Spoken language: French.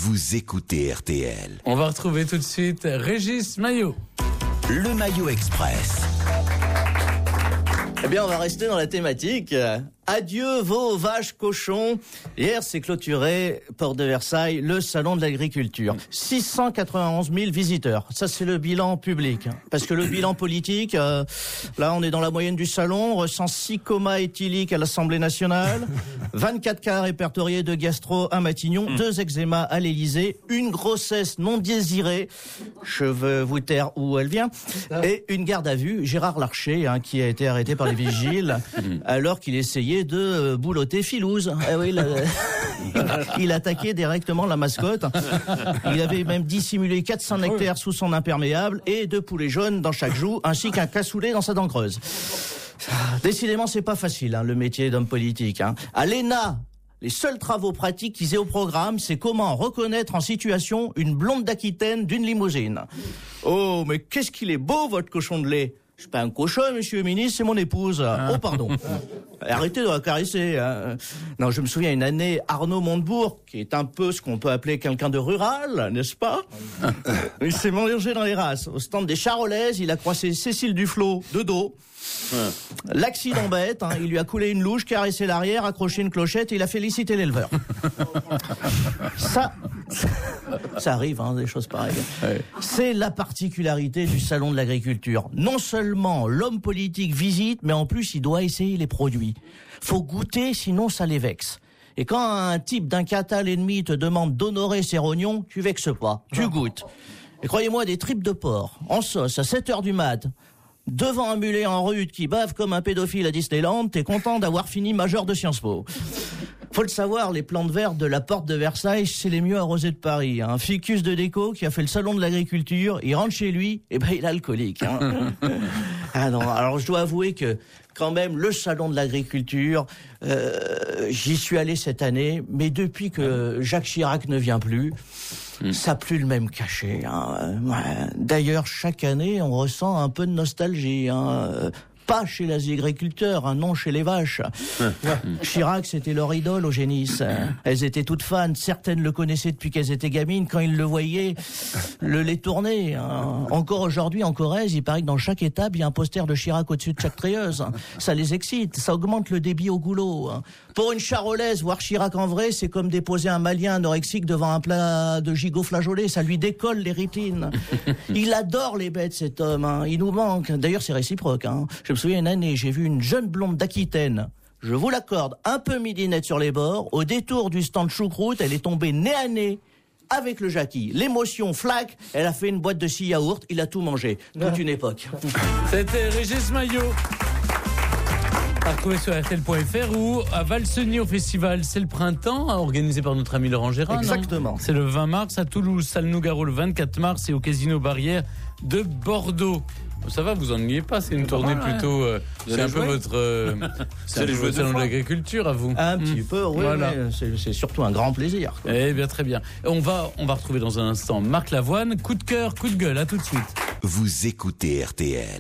Vous écoutez RTL. On va retrouver tout de suite Régis Maillot. Le Maillot Express. Eh bien, on va rester dans la thématique. Adieu veaux, vaches, cochons. Hier, c'est clôturé, porte de Versailles, le salon de l'agriculture. 691 000 visiteurs. Ça, c'est le bilan public. Parce que le bilan politique, là, on est dans la moyenne du salon. On ressent 6 comas éthyliques à l'Assemblée nationale, 24 cas répertoriés de gastro à Matignon, 2 eczémas à l'Élysée, une grossesse non désirée, je veux vous taire où elle vient, et une garde à vue, Gérard Larcher, qui a été arrêté par les vigiles, alors qu'il essayait de boulotter Filouze. Eh oui, il attaquait directement la mascotte. Il avait même dissimulé 400 nectaires sous son imperméable et 2 poulets jaunes dans chaque joue, ainsi qu'un cassoulet dans sa dent creuse. Décidément, c'est pas facile, le métier d'homme politique. À l'ENA, les seuls travaux pratiques qu'ils aient au programme, c'est comment reconnaître en situation une blonde d'Aquitaine d'une limousine. Oh, mais qu'est-ce qu'il est beau, votre cochon de lait! Je suis pas un cochon, monsieur le ministre, c'est mon épouse. Oh, pardon. Arrêtez de la caresser. Non, je me souviens une année, Arnaud Montebourg, qui est un peu ce qu'on peut appeler quelqu'un de rural, n'est-ce pas? Il s'est mélangé dans les races. Au stand des Charolaises, il a croisé Cécile Duflot, de dos. L'accident bête, il lui a coulé une louche, caressé l'arrière, accroché une clochette et il a félicité l'éleveur. Ça arrive, des choses pareilles. Ouais. C'est la particularité du salon de l'agriculture. Non seulement l'homme politique visite, mais en plus il doit essayer les produits. Faut goûter, sinon ça les vexe. Et quand un type d'un catal ennemi te demande d'honorer ses rognons, tu vexes pas, tu goûtes. Et croyez-moi, des tripes de porc, en sauce, à 7h du mat', devant un mulet en rut qui bave comme un pédophile à Disneyland, t'es content d'avoir fini major de Sciences Po. Faut le savoir, les plantes vertes de la porte de Versailles, c'est les mieux arrosés de Paris. Un ficus de déco qui a fait le salon de l'agriculture, il rentre chez lui, et il est alcoolique. Ah non, alors je dois avouer que quand même, le salon de l'agriculture, j'y suis allé cette année, mais depuis que Jacques Chirac ne vient plus, ça n'a plus le même cachet. D'ailleurs, chaque année, on ressent un peu de nostalgie. Pas chez les agriculteurs, non chez les vaches. Chirac, c'était leur idole au Génis. Elles étaient toutes fans. Certaines le connaissaient depuis qu'elles étaient gamines. Quand ils le voyaient, le lait tournait. Encore aujourd'hui, en Corrèze, il paraît que dans chaque étape, il y a un poster de Chirac au-dessus de chaque treilleuse. Ça les excite. Ça augmente le débit au goulot. Pour une Charolaise, voir Chirac en vrai, c'est comme déposer un Malien anorexique devant un plat de gigot flageolet. Ça lui décolle les rétines. Il adore les bêtes, cet homme. Il nous manque. D'ailleurs, c'est réciproque. Je me souviens une année, j'ai vu une jeune blonde d'Aquitaine, je vous l'accorde, un peu midinette sur les bords, au détour du stand choucroute, elle est tombée nez à nez avec le Jackie. L'émotion, flac, elle a fait une boîte de 6 yaourts, il a tout mangé. Toute une époque. C'était Régis Maillot. À retrouver sur RTL.fr ou à Valseny au festival. C'est le printemps, organisé par notre ami Laurent Gérard. Exactement. C'est le 20 mars à Toulouse, salle Nougaro le 24 mars et au Casino Barrière de Bordeaux. Ça va, vous ennuyez pas, c'est une tournée plutôt... c'est un peu votre... c'est le salon de l'agriculture à vous. Un petit peu, oui, voilà. C'est surtout un grand plaisir. Eh bien, très bien. On va retrouver dans un instant Marc Lavoine. Coup de cœur, coup de gueule, à tout de suite. Vous écoutez RTL.